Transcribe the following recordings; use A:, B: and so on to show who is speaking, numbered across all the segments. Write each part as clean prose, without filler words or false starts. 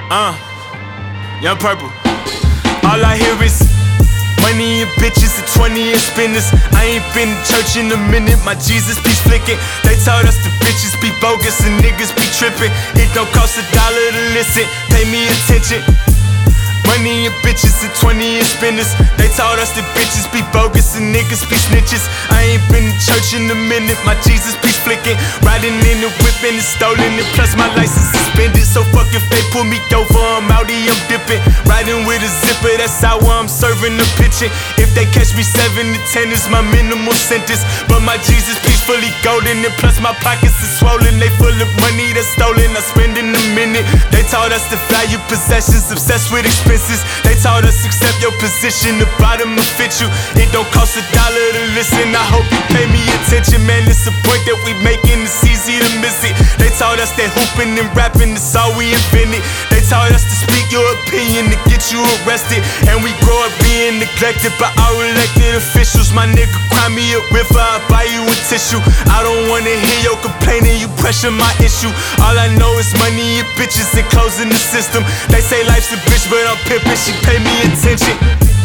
A: Young Purple. All I hear is money and bitches and 20 and spinners. I ain't been to church in a minute, my Jesus be flicking. They told us the bitches be bogus and niggas be tripping. It don't cost $1 to listen, pay me attention. Money and bitches and 20 and spinners. They told us that bitches be bogus and niggas be snitches. I ain't been to church in a minute, my Jesus be flicking. Riding in the whip and it's stolen, and plus my license suspended. So fuck if they pull me over, I'm outie, I'm dipping. Riding with a zipper, that's how I'm serving the pitching. If they catch me 7 to 10 is my minimal sentence. But my Jesus peacefully golden, and plus my pockets are swollen. They full of money that's stolen, I spend in a minute. They taught us to value possessions, obsessed with expenses. They taught us accept your position, the bottom will fit you. It don't cost $1 to listen, I hope you pay me attention. Man, it's a point that we making, it's easy to miss it. They taught us that hooping and rapping is all we invented. They taught us to speak your opinion to get you arrested. And we grow up being neglected by our elected officials. My nigga, cry me a river, I'll buy you a tissue. I don't wanna hear your complaining, you pressure my issue. All I know is money and bitches and closing the system. They say life's a bitch, but I'm pimpin', she pay me attention.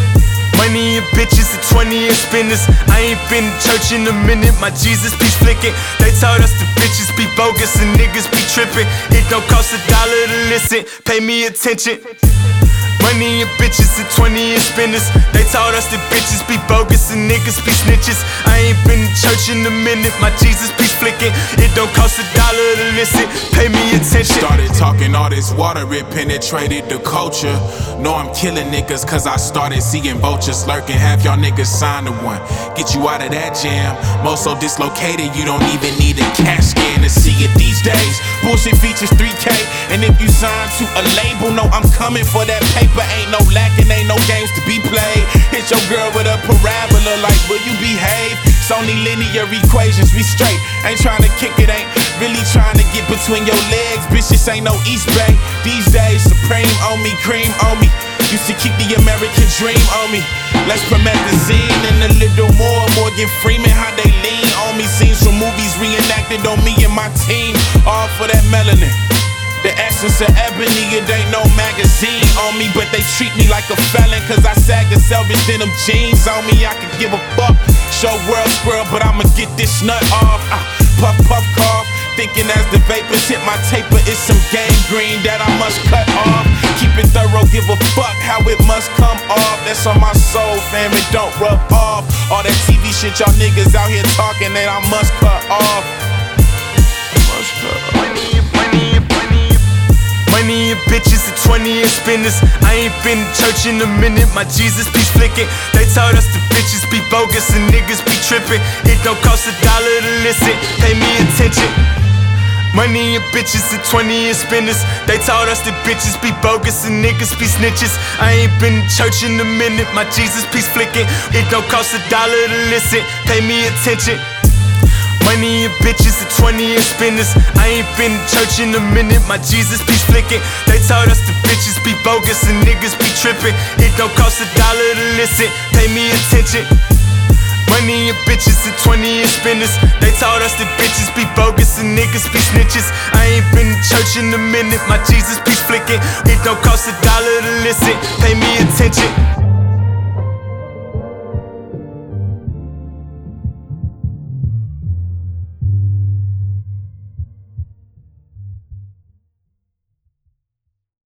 A: Money and bitches and 20 and spinners. I ain't been to church in a minute, my Jesus be flicking. They told us the bitches be bogus and niggas be tripping. It don't cost $1 to listen, pay me attention. Money and bitches and 20 and spinners. They told us that bitches be bogus and niggas be snitches. I ain't been to church in a minute, my Jesus be flicking. It don't cost $1 to listen, pay me attention.
B: Started talking all this water, it penetrated the culture. Know I'm killing niggas cause I started seeing vultures lurking. Half y'all niggas signed to one, get you out of that jam. Most so dislocated, you don't even need a CAT scan to see it these days. Bullshit features 3K, and if you sign to a label, know I'm coming for that paper. Ain't no lacking, ain't no games to be played. Hit your girl with a parabola like, will you behave? It's only linear equations, we straight. Ain't trying to kick it, ain't really trying to get between your legs. Bitch, this ain't no East Bay. These days, Supreme on me, cream on me. Used to keep the American dream on me. Let's put magazine and a little more. Morgan Freeman, how they lean on me. Scenes from movies reenacted on me and my team. All for that melanin. The essence of ebony, it ain't no magazine on me. But they treat me like a felon cause I sag and selfish denim jeans on me. I could give a fuck, show world squirrel, but I'ma get this nut off. Puff, puff, cough, thinking as the vapors hit my taper, it's some gangrene that I must cut off. Keep it thorough, give a fuck how it must come off. That's on my soul, fam, it don't rub off. All that TV shit y'all niggas out here talking that I must cut off. Must cut off.
A: Money and bitches and 20 and spinners. I ain't been to church in a minute, my Jesus be flicking. They told us the bitches be bogus and niggas be tripping. It don't cost $1 to listen, pay me attention. Money and bitches and 20 and spinners. They told us that bitches be bogus and niggas be snitches. I ain't been to church in a minute, my Jesus be flicking. It don't cost $1 to listen, pay me attention. Money and bitches and 20 and spinners. I ain't been to church in a minute, my Jesus be flicking. They told us the bitches be bogus and niggas be tripping. It don't cost $1 to listen, pay me attention. Money and bitches and 20 and spinners. They told us that bitches be bogus and niggas be snitches. I ain't been to church in a minute, my Jesus be flicking. It don't cost $1 to listen, pay me attention.